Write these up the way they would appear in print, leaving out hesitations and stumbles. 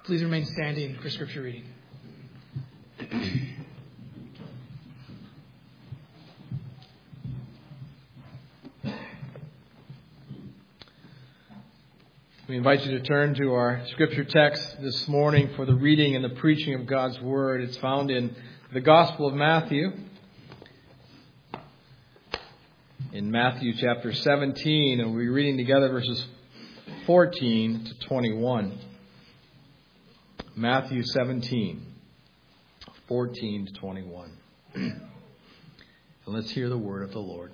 Please remain standing for Scripture reading. We invite you to turn to our Scripture text this morning for the reading and the preaching of God's Word. It's found in the Gospel of Matthew. In Matthew chapter 17, and we'll be reading together verses 14 to 21. Matthew 17, 14 to 21. And let's hear the word of the Lord.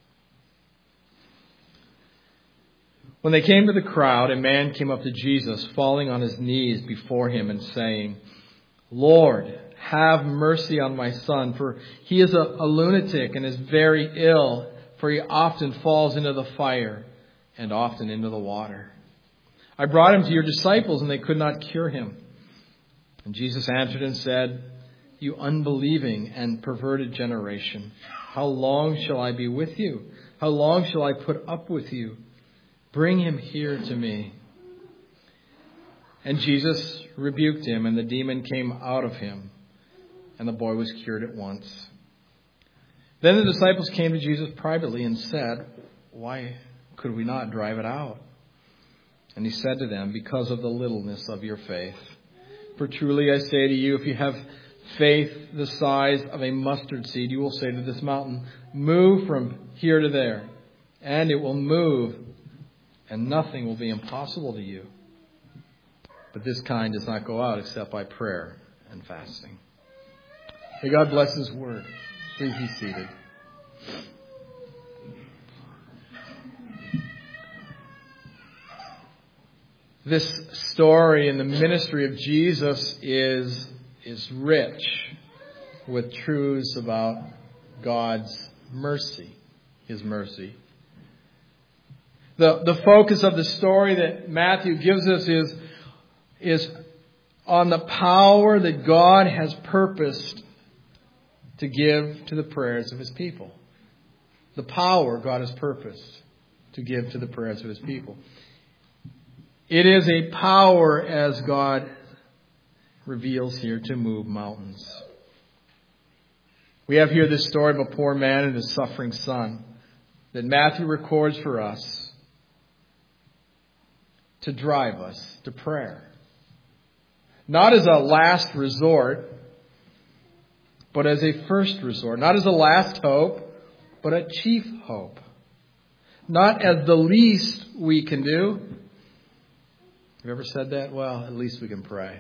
When they came to the crowd, a man came up to Jesus, falling on his knees before him and saying, "Lord, have mercy on my son, for he is a lunatic and is very ill, for he often falls into the fire and often into the water. I brought him to your disciples, and they could not cure him." And Jesus answered and said, "You unbelieving and perverted generation, how long shall I be with you? How long shall I put up with you? Bring him here to me." And Jesus rebuked him, and the demon came out of him, and the boy was cured at once. Then the disciples came to Jesus privately and said, "Why could we not drive it out?" And he said to them, "Because of the littleness of your faith. For truly I say to you, if you have faith the size of a mustard seed, you will say to this mountain, 'Move from here to there,' and it will move, and nothing will be impossible to you. But this kind does not go out except by prayer and fasting." May God bless His word. Please be seated. This story in the ministry of Jesus is rich with truths about God's mercy, His mercy. The focus of the story that Matthew gives us is on the power that God has purposed to give to the prayers of His people. The power God has purposed to give to the prayers of His people. It is a power, as God reveals here, to move mountains. We have here this story of a poor man and his suffering son that Matthew records for us to drive us to prayer. Not as a last resort, but as a first resort. Not as a last hope, but a chief hope. Not as the least we can do. Have you ever said that? Well, at least we can pray.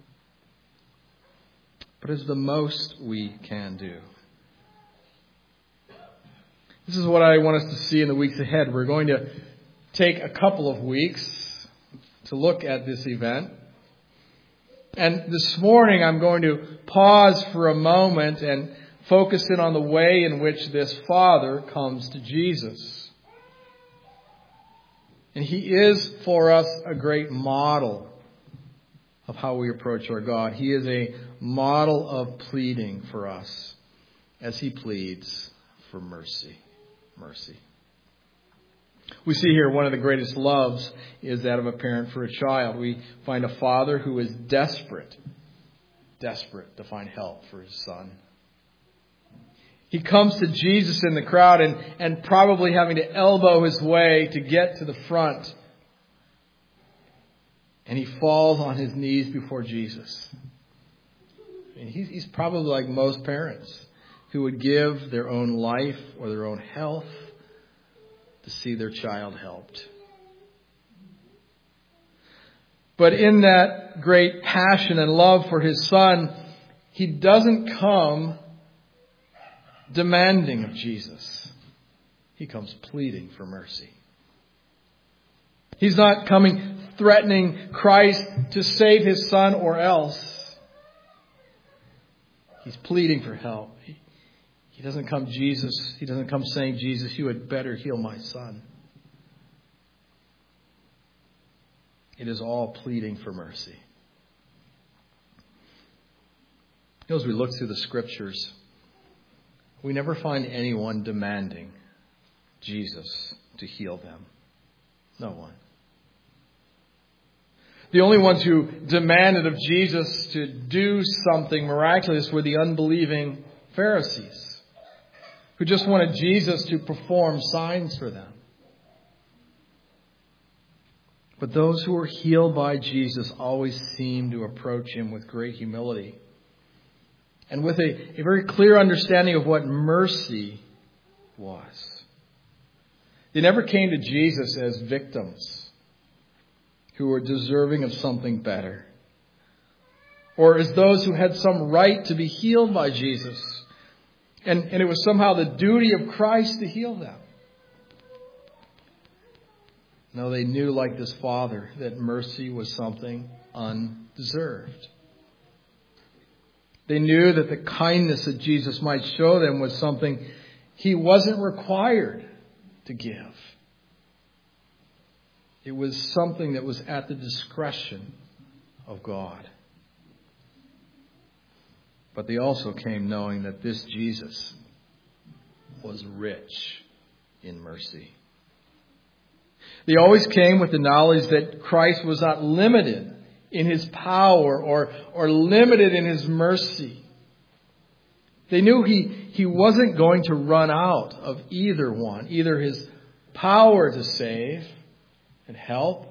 But as the most we can do. This is what I want us to see in the weeks ahead. We're going to take a couple of weeks to look at this event. And this morning I'm going to pause for a moment and focus in on the way in which this father comes to Jesus. And he is for us a great model of how we approach our God. He is a model of pleading for us as he pleads for mercy. Mercy. We see here one of the greatest loves is that of a parent for a child. We find a father who is desperate to find help for his son. He comes to Jesus in the crowd and probably having to elbow his way to get to the front. And he falls on his knees before Jesus. And he's probably like most parents who would give their own life or their own health to see their child helped. But in that great passion and love for his son, he doesn't come demanding of Jesus. He comes pleading for mercy. He's not coming threatening Christ to save his son or else. He's pleading for help. He doesn't come saying, "Jesus, you had better heal my son." It is all pleading for mercy. As we look through the Scriptures, we never find anyone demanding Jesus to heal them. No one. The only ones who demanded of Jesus to do something miraculous were the unbelieving Pharisees, who just wanted Jesus to perform signs for them. But those who were healed by Jesus always seemed to approach him with great humility and with a very clear understanding of what mercy was. They never came to Jesus as victims who were deserving of something better, or as those who had some right to be healed by Jesus, and it was somehow the duty of Christ to heal them. No, they knew, like this father, that mercy was something undeserved. They knew that the kindness that Jesus might show them was something he wasn't required to give. It was something that was at the discretion of God. But they also came knowing that this Jesus was rich in mercy. They always came with the knowledge that Christ was not limited in his power or limited in his mercy. They knew he wasn't going to run out of either one, either his power to save and help,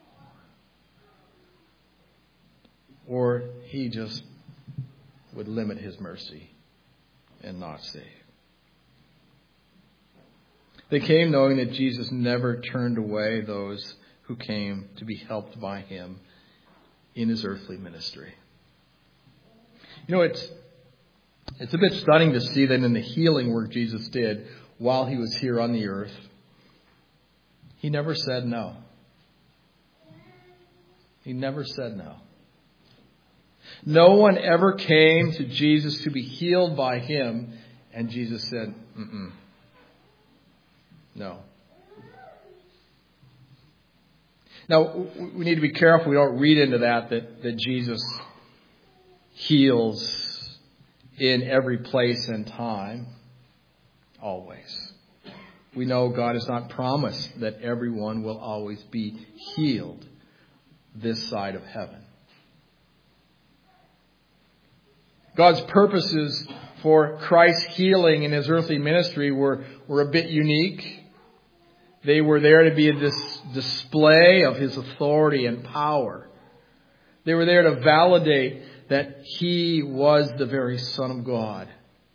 or he just would limit his mercy and not save. They came knowing that Jesus never turned away those who came to be helped by him in his earthly ministry. You know, it's a bit stunning to see that in the healing work Jesus did while he was here on the earth, he never said no. He never said no. No one ever came to Jesus to be healed by him, and Jesus said, no. Now, we need to be careful we don't read into that Jesus heals in every place and time, always. We know God has not promised that everyone will always be healed this side of heaven. God's purposes for Christ's healing in his earthly ministry were a bit unique. They were there to be a display of his authority and power. They were there to validate that he was the very Son of God.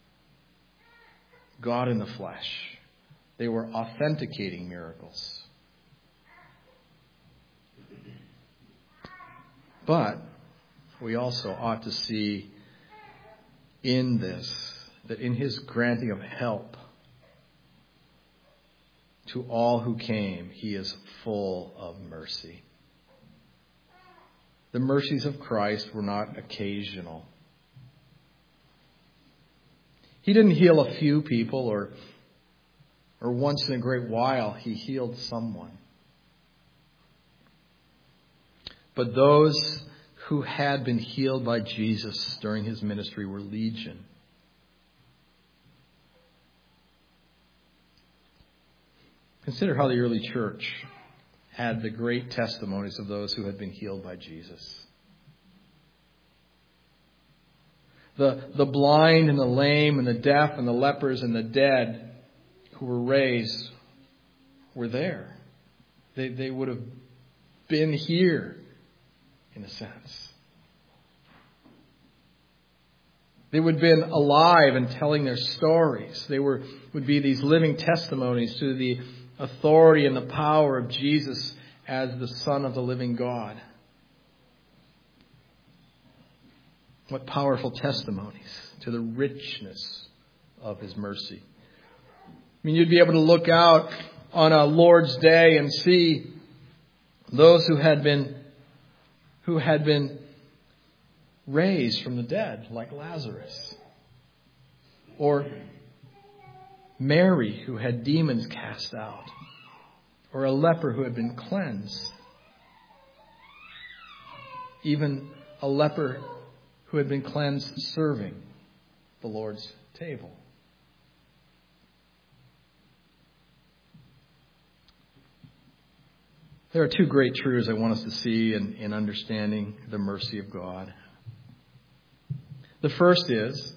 God in the flesh. They were authenticating miracles. But we also ought to see in this, that in his granting of help to all who came, he is full of mercy. The mercies of Christ were not occasional. He didn't heal a few people or once in a great while he healed someone. But those who had been healed by Jesus during his ministry were legion. Consider how the early church had the great testimonies of those who had been healed by Jesus. The blind and the lame and the deaf and the lepers and the dead who were raised were there. They would have been here, in a sense. They would have been alive and telling their stories. They would be these living testimonies to the authority and the power of Jesus as the Son of the living God. What powerful testimonies to the richness of his mercy. I mean, you'd be able to look out on a Lord's Day and see those who had been raised from the dead, like Lazarus. Or Mary, who had demons cast out. Or a leper who had been cleansed. Even a leper who had been cleansed serving the Lord's table. There are two great truths I want us to see in understanding the mercy of God. The first is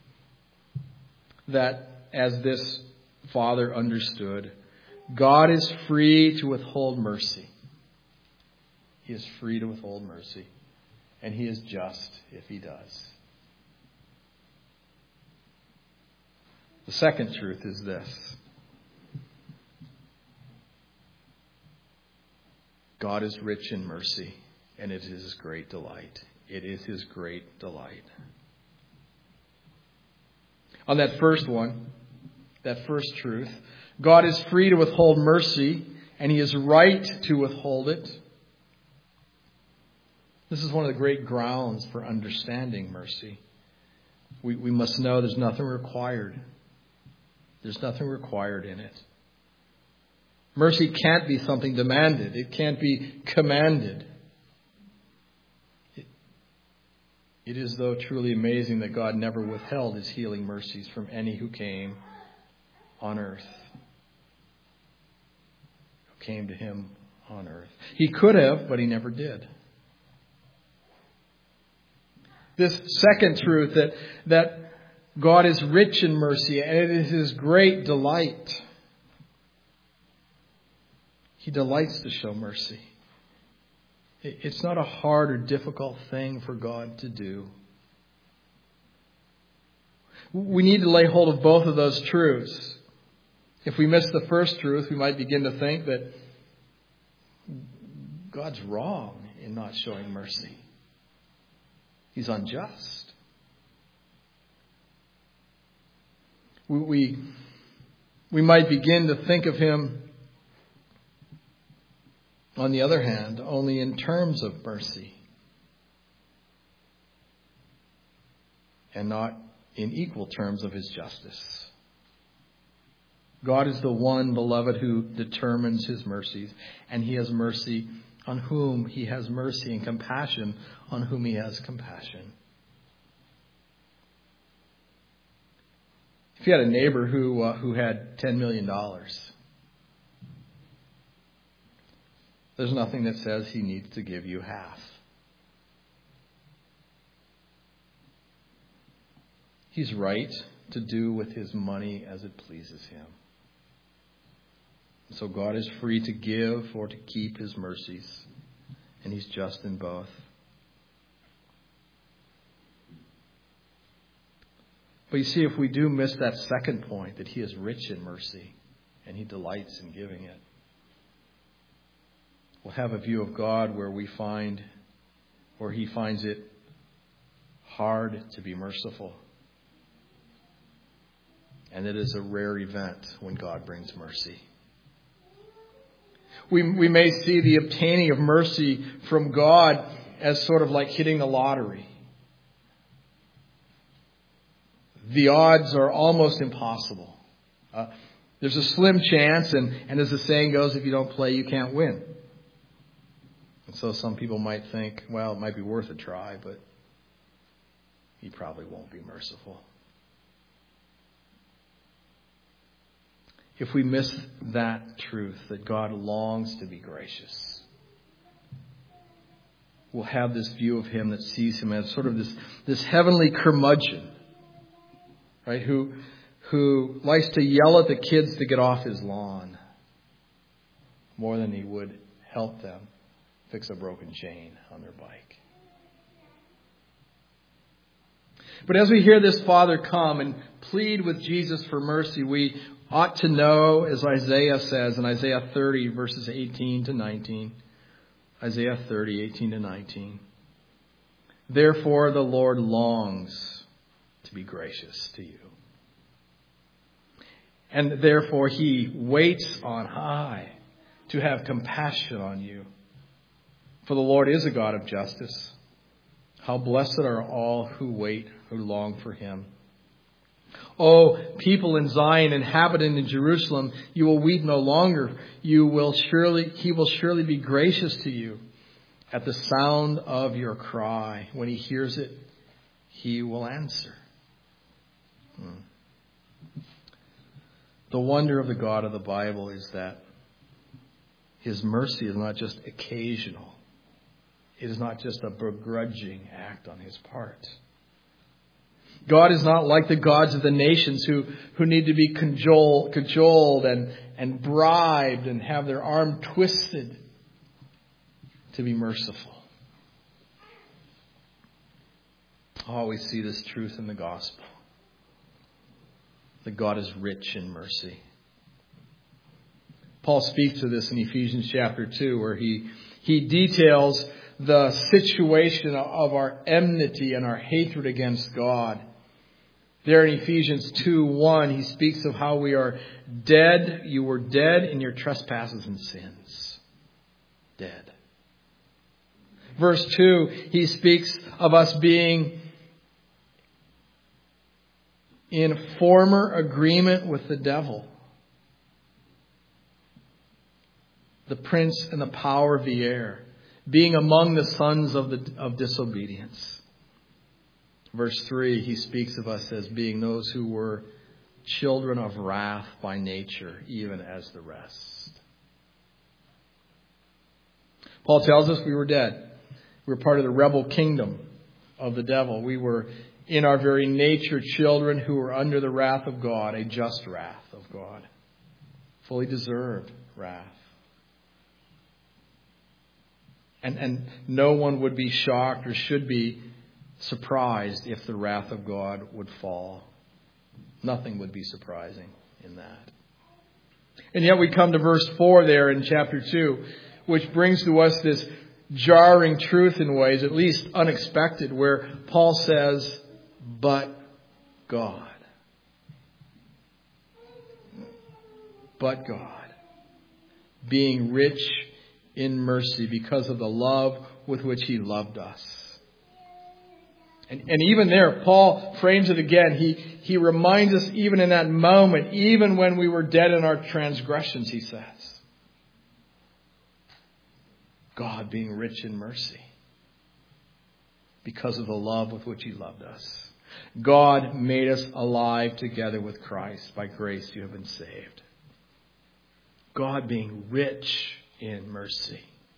that as this father understood, God is free to withhold mercy. He is free to withhold mercy. And He is just if He does. The second truth is this. God is rich in mercy, and it is His great delight. It is His great delight. On that first one, that first truth, God is free to withhold mercy, and He is right to withhold it. This is one of the great grounds for understanding mercy. We must know there's nothing required. There's nothing required in it. Mercy can't be something demanded. It can't be commanded. It is, though, truly amazing that God never withheld His healing mercies from any who came on earth. Who came to Him on earth. He could have, but He never did. This second truth, that God is rich in mercy, and it is His great delight. He delights to show mercy. It's not a hard or difficult thing for God to do. We need to lay hold of both of those truths. If we miss the first truth, we might begin to think that God's wrong in not showing mercy. He's unjust. We might begin to think of Him, on the other hand, only in terms of mercy and not in equal terms of His justice. God is the one, beloved, who determines His mercies, and He has mercy on whom He has mercy, and compassion on whom He has compassion. If you had a neighbor who had $10 million, there's nothing that says he needs to give you half. He's right to do with his money as it pleases him. So God is free to give or to keep His mercies, and He's just in both. But you see, if we do miss that second point, that He is rich in mercy and He delights in giving it, we'll have a view of God where He finds it hard to be merciful. And it is a rare event when God brings mercy. We may see the obtaining of mercy from God as sort of like hitting the lottery. The odds are almost impossible. There's a slim chance, and as the saying goes, if you don't play, you can't win. And so some people might think, well, it might be worth a try, but He probably won't be merciful. If we miss that truth, that God longs to be gracious, we'll have this view of Him that sees Him as sort of this heavenly curmudgeon, right? Who likes to yell at the kids to get off his lawn more than He would help them fix a broken chain on their bike. But as we hear this father come and plead with Jesus for mercy, we ought to know, as Isaiah says in Isaiah 30, verses 18 to 19. Isaiah 30, 18 to 19. Therefore the Lord longs to be gracious to you. And therefore He waits on high to have compassion on you. For the Lord is a God of justice. How blessed are all who wait, who long for Him. O people in Zion, inhabitant in Jerusalem, you will weep no longer. He will surely be gracious to you. At the sound of your cry, when He hears it, He will answer. The wonder of the God of the Bible is that His mercy is not just occasional. It is not just a begrudging act on His part. God is not like the gods of the nations who need to be cajoled and bribed and have their arm twisted to be merciful. Oh, we see this truth in the gospel. That God is rich in mercy. Paul speaks to this in Ephesians chapter 2, where he details the situation of our enmity and our hatred against God. There in Ephesians 2:1, he speaks of how we are dead. You were dead in your trespasses and sins. Dead. Verse 2, he speaks of us being in former agreement with the devil, the prince and the power of the air, being among the sons of disobedience. Verse 3, he speaks of us as being those who were children of wrath by nature, even as the rest. Paul tells us we were dead. We were part of the rebel kingdom of the devil. We were in our very nature children who were under the wrath of God, a just wrath of God. Fully deserved wrath. And no one would be shocked or should be surprised if the wrath of God would fall. Nothing would be surprising in that. And yet we come to verse 4 there in chapter 2, which brings to us this jarring truth in ways, at least unexpected, where Paul says, but God. But God, being rich in mercy because of the love with which He loved us. And even there, Paul frames it again. He reminds us even in that moment, even when we were dead in our transgressions, he says, God being rich in mercy because of the love with which He loved us. God made us alive together with Christ. By grace you have been saved. God being rich in mercy.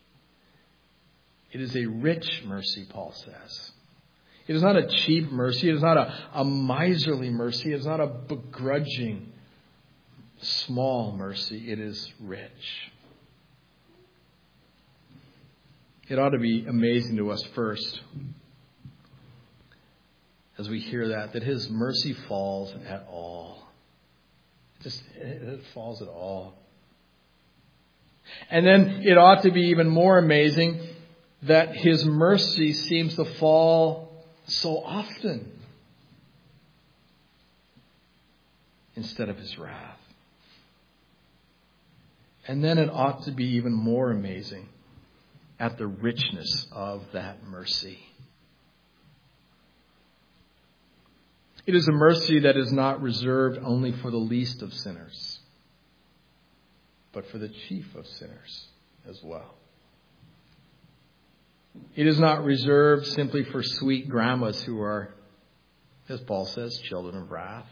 It is a rich mercy, Paul says. It is not a cheap mercy. It is not a miserly mercy. It is not a begrudging, small mercy. It is rich. It ought to be amazing to us first, as we hear that His mercy falls at all. It falls at all. And then it ought to be even more amazing that His mercy seems to fall so often instead of His wrath. And then it ought to be even more amazing at the richness of that mercy. It is a mercy that is not reserved only for the least of sinners, but for the chief of sinners as well. It is not reserved simply for sweet grandmas who are, as Paul says, children of wrath,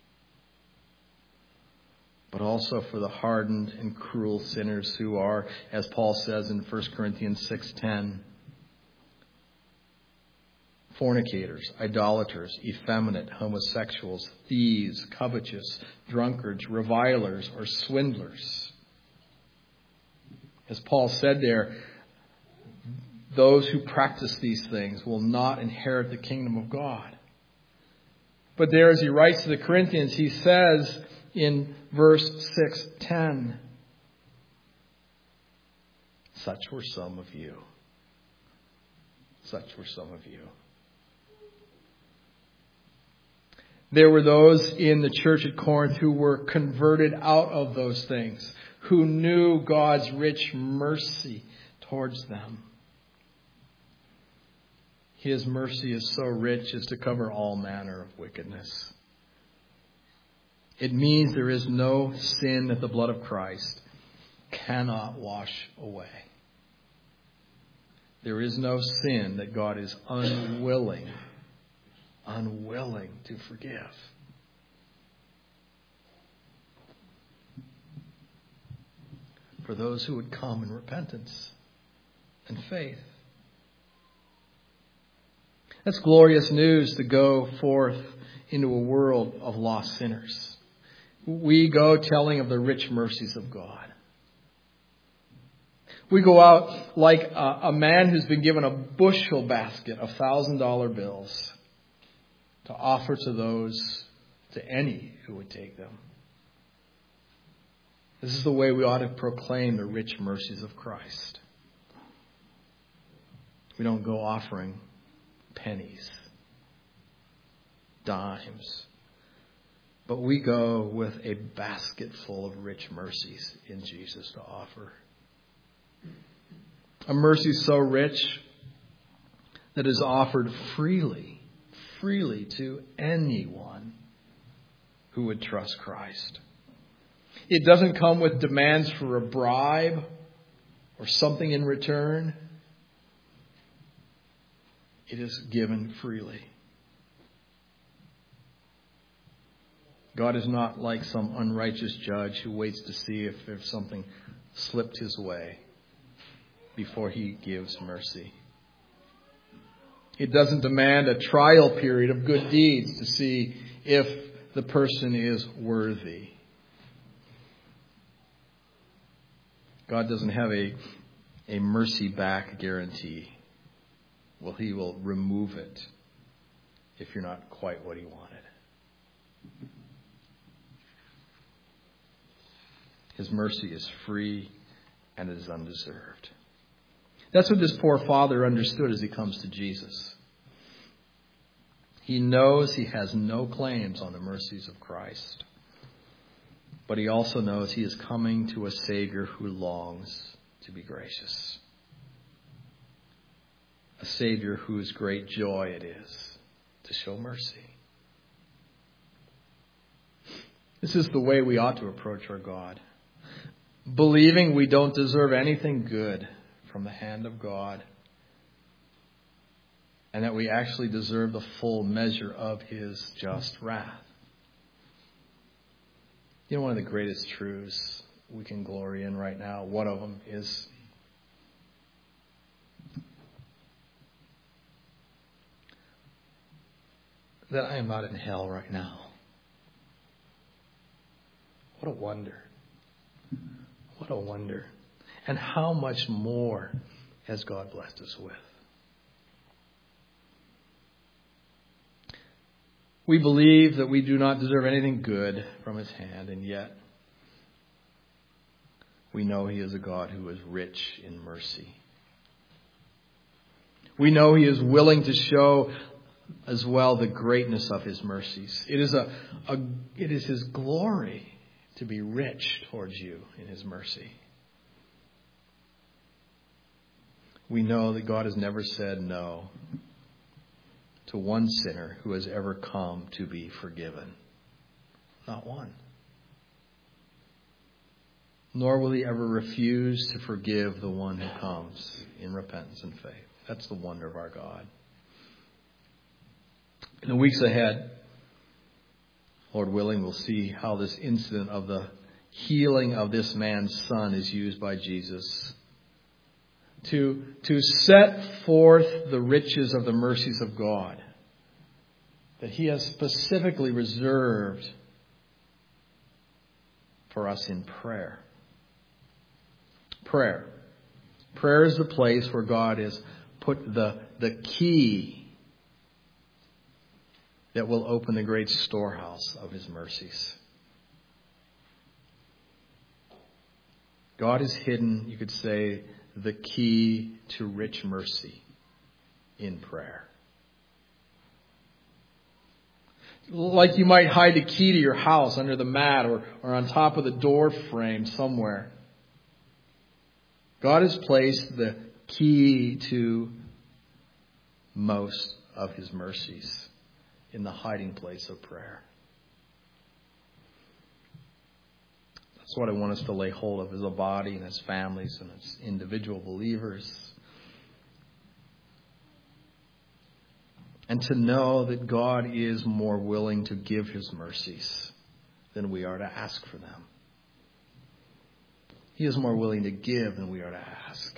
but also for the hardened and cruel sinners who are, as Paul says in 1 Corinthians 6:10, fornicators, idolaters, effeminate, homosexuals, thieves, covetous, drunkards, revilers, or swindlers. As Paul said there, those who practice these things will not inherit the kingdom of God. But there, as he writes to the Corinthians, he says in verse 6:10, such were some of you. Such were some of you. There were those in the church at Corinth who were converted out of those things, who knew God's rich mercy towards them. His mercy is so rich as to cover all manner of wickedness. It means there is no sin that the blood of Christ cannot wash away. There is no sin that God is unwilling to forgive. for those who would come in repentance and faith. That's glorious news to go forth into a world of lost sinners. We go telling of the rich mercies of God. We go out like a man who's been given a bushel basket of $1,000 bills to offer to any who would take them. This is the way we ought to proclaim the rich mercies of Christ. We don't go offering pennies, dimes, but we go with a basket full of rich mercies in Jesus to offer. A mercy so rich that is offered freely to anyone who would trust Christ. It doesn't come with demands for a bribe or something in return. It is given freely. God is not like some unrighteous judge who waits to see if there's something slipped his way before he gives mercy. It doesn't demand a trial period of good deeds to see if the person is worthy. God doesn't have a mercy back guarantee. Well, he will remove it if you're not quite what he wanted. His mercy is free and it is undeserved. That's what this poor father understood as he comes to Jesus. He knows he has no claims on the mercies of Christ. But he also knows he is coming to a Savior who longs to be gracious. A Savior whose great joy it is to show mercy. This is the way we ought to approach our God. Believing we don't deserve anything good from the hand of God. And that we actually deserve the full measure of his just wrath. You know, one of the greatest truths we can glory in right now, one of them is that I am not in hell right now. What a wonder. What a wonder. And how much more has God blessed us with? We believe that we do not deserve anything good from his hand, and yet we know he is a God who is rich in mercy. We know he is willing to show as well the greatness of his mercies. It is his glory to be rich towards you in his mercy. We know that God has never said no to one sinner who has ever come to be forgiven. Not one. Nor will he ever refuse to forgive the one who comes in repentance and faith. That's the wonder of our God. In the weeks ahead, Lord willing, we'll see how this incident of the healing of this man's son is used by Jesus to set forth the riches of the mercies of God that he has specifically reserved for us in prayer. Prayer. Prayer is the place where God has put the key that will open the great storehouse of his mercies. God has hidden, you could say, the key to rich mercy in prayer. Like you might hide the key to your house under the mat or on top of the door frame somewhere. God has placed the key to most of his mercies in the hiding place of prayer. That's what I want us to lay hold of as a body and as families and as individual believers. And to know that God is more willing to give his mercies than we are to ask for them. He is more willing to give than we are to ask.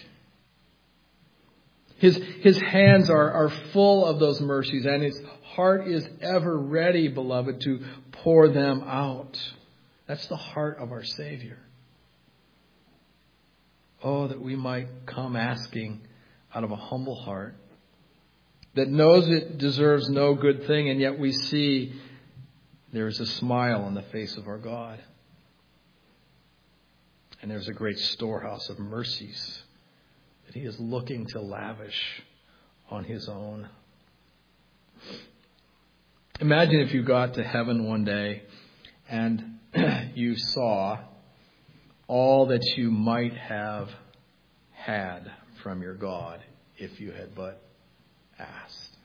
His hands are full of those mercies, and his heart is ever ready, beloved, to pour them out. That's the heart of our Savior. Oh, that we might come asking out of a humble heart that knows it deserves no good thing, and yet we see there is a smile on the face of our God. And there's a great storehouse of mercies that he is looking to lavish on his own. Imagine if you got to heaven one day and you saw all that you might have had from your God if you had but asked.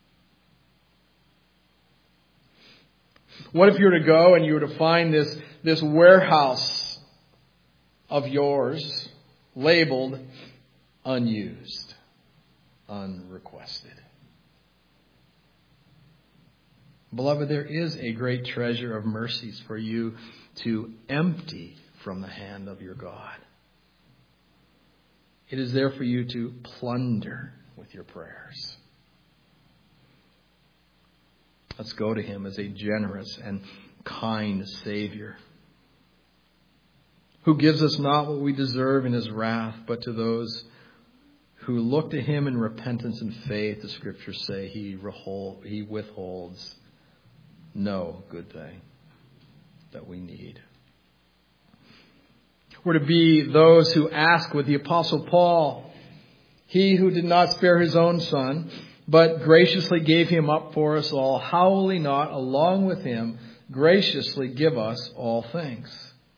What if you were to go and you were to find this warehouse of yours labeled unused, unrequested? Beloved, there is a great treasure of mercies for you to empty from the hand of your God. It is there for you to plunder with your prayers. Let's go to him as a generous and kind Savior, who gives us not what we deserve in his wrath, but to those who look to him in repentance and faith, the scriptures say he withholds no good thing that we need. We're to be those who ask with the Apostle Paul. He who did not spare his own Son, but graciously gave him up for us all, how will he not, along with him, graciously give us all things?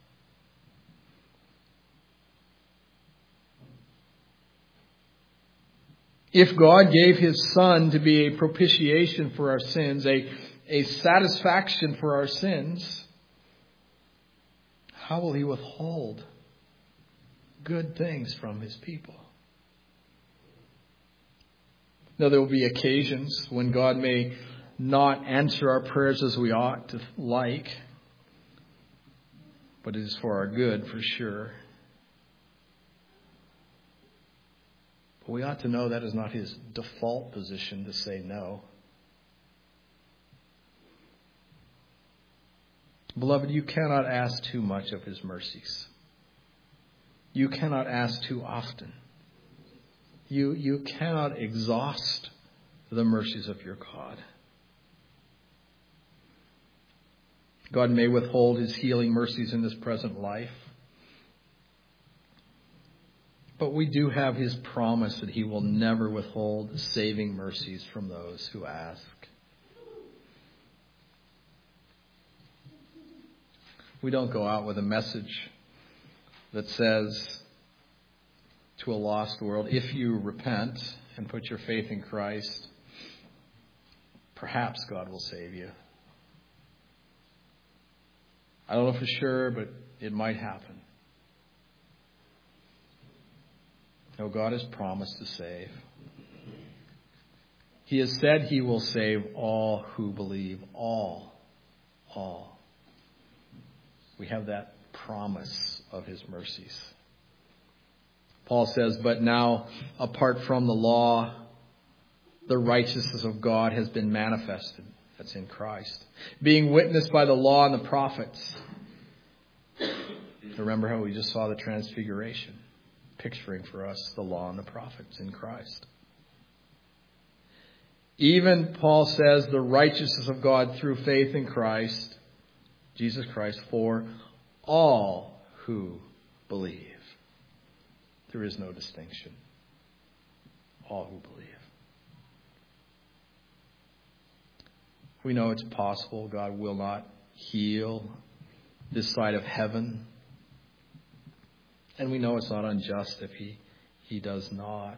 If God gave his Son to be a propitiation for our sins, a satisfaction for our sins, how will he withhold good things from his people? Now, there will be occasions when God may not answer our prayers as we ought to like, but it is for our good for sure. But we ought to know that is not his default position to say no. Beloved, you cannot ask too much of his mercies. You cannot ask too often. You cannot exhaust the mercies of your God. God may withhold his healing mercies in this present life, but we do have his promise that he will never withhold saving mercies from those who ask. We don't go out with a message that says to a lost world, if you repent and put your faith in Christ, perhaps God will save you. I don't know for sure, but it might happen. No, God has promised to save. He has said he will save all who believe. All. We have that promise of his mercies. Paul says, but now, apart from the law, the righteousness of God has been manifested. That's in Christ. Being witnessed by the law and the prophets. Remember how we just saw the transfiguration, picturing for us the law and the prophets in Christ. Even, Paul says, the righteousness of God through faith in Christ, Jesus Christ, for all who believe. There is no distinction. All who believe. We know it's possible God will not heal this side of heaven. And we know it's not unjust if he does not.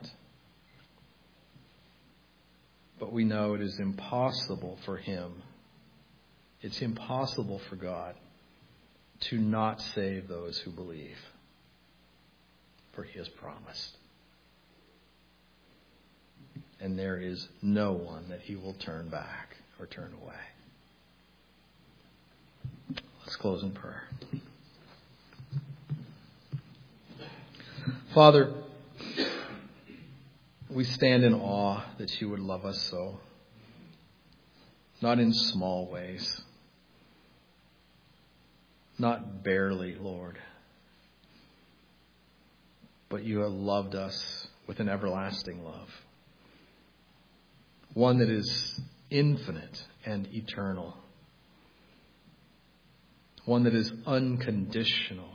But we know it is impossible for him. It's impossible for God to not save those who believe. For he has promised. And there is no one that he will turn back or turn away. Let's close in prayer. Father, we stand in awe that you would love us so. Not in small ways. Not barely, Lord. But you have loved us with an everlasting love. One that is infinite and eternal. One that is unconditional.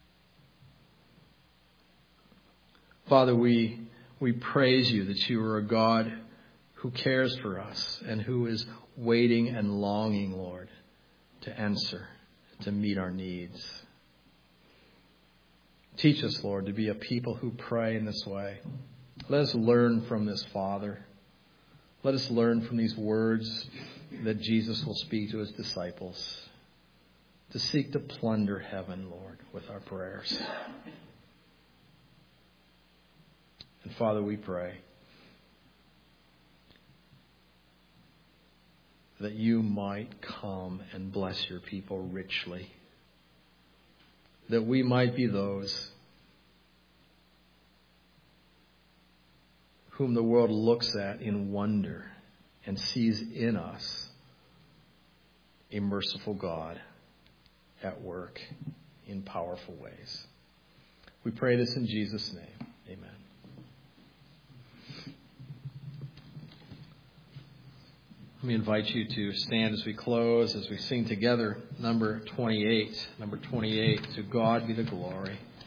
Father, we praise you that you are a God who cares for us and who is waiting and longing, Lord, to answer, to meet our needs. Teach us, Lord, to be a people who pray in this way. Let us learn from this Father. Let us learn from these words that Jesus will speak to his disciples, to seek to plunder heaven, Lord, with our prayers. And Father, we pray that you might come and bless your people richly. That we might be those whom the world looks at in wonder and sees in us a merciful God at work in powerful ways. We pray this in Jesus' name. Amen. Let me invite you to stand as we close, as we sing together number 28. Number 28, To God Be the Glory.